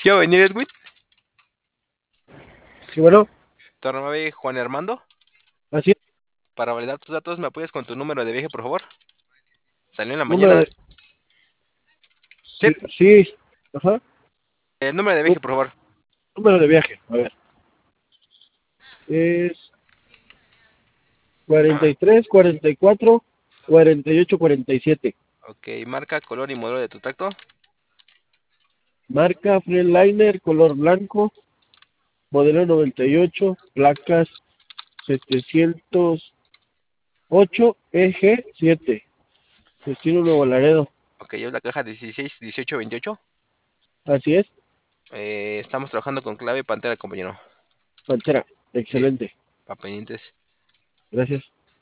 ¿Qué va a venir, Edwin? Sí, bueno, Tu nombre es Juan Armando. así es. Para validar tus datos, ¿me apoyas con tu número de viaje, por favor? Salió en la Número mañana. de, Sí, sí, sí, ajá, el número de nú- viaje, por favor. número de viaje, a ver, es Ajá. 43, 44, 48, 47. Ok, marca, color y modelo de tu tracto. Marca Freeliner, color blanco, modelo 98, placas 708 EG7, destino Nuevo Laredo. Ok, es la caja 16, 18, 28. Así es, Estamos trabajando con clave Pantera, compañero. Pantera, Sí, excelente, para pendientes. gracias.